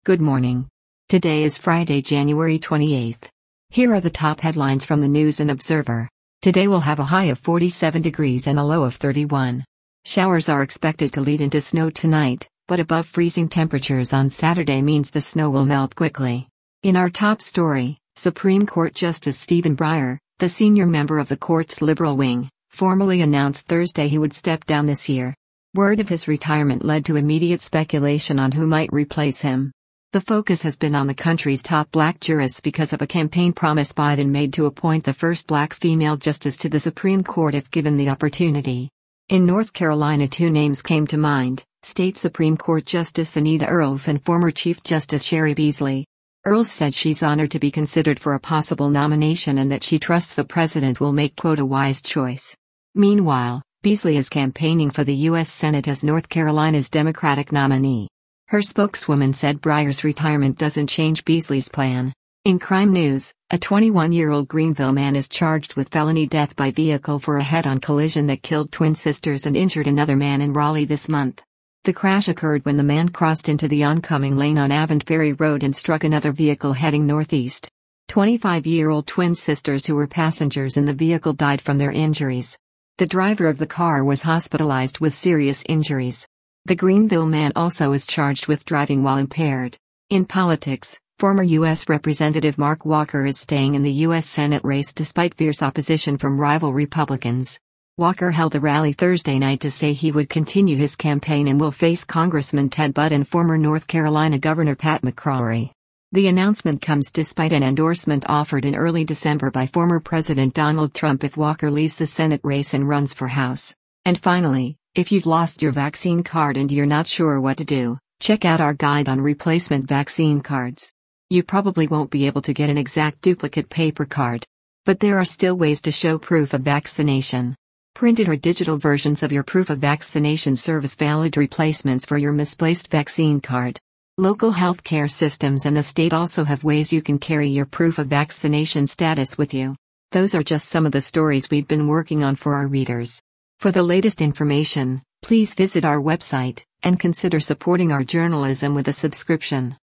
Good morning. Today is Friday, January 28th. Here are the top headlines from the News and Observer. Today will have a high of 47 degrees and a low of 31. Showers are expected to lead into snow tonight, but above freezing temperatures on Saturday means the snow will melt quickly. In our top story, Supreme Court Justice Stephen Breyer, the senior member of the court's liberal wing, formally announced Thursday he would step down this year. Word of his retirement led to immediate speculation on who might replace him. The focus has been on the country's top black jurists because of a campaign promise Biden made to appoint the first black female justice to the Supreme Court if given the opportunity. In North Carolina, two names came to mind: State Supreme Court Justice Anita Earls and former Chief Justice Cheri Beasley. Earls said she's honored to be considered for a possible nomination and that she trusts the president will make, quote, a wise choice. Meanwhile, Beasley is campaigning for the U.S. Senate as North Carolina's Democratic nominee. Her spokeswoman said Breyer's retirement doesn't change Beasley's plan. In crime news, a 21-year-old Greenville man is charged with felony death by vehicle for a head-on collision that killed twin sisters and injured another man in Raleigh this month. The crash occurred when the man crossed into the oncoming lane on Avent Ferry Road and struck another vehicle heading northeast. 25-year-old twin sisters who were passengers in the vehicle died from their injuries. The driver of the car was hospitalized with serious injuries. The Greenville man also is charged with driving while impaired. In politics, former U.S. Representative Mark Walker is staying in the U.S. Senate race despite fierce opposition from rival Republicans. Walker held a rally Thursday night to say he would continue his campaign and will face Congressman Ted Budd and former North Carolina Governor Pat McCrory. The announcement comes despite an endorsement offered in early December by former President Donald Trump if Walker leaves the Senate race and runs for House. And finally, if you've lost your vaccine card and you're not sure what to do, check out our guide on replacement vaccine cards. You probably won't be able to get an exact duplicate paper card. But there are still ways to show proof of vaccination. Printed or digital versions of your proof of vaccination serve as valid replacements for your misplaced vaccine card. Local healthcare systems and the state also have ways you can carry your proof of vaccination status with you. Those are just some of the stories we've been working on for our readers. For the latest information, please visit our website and consider supporting our journalism with a subscription.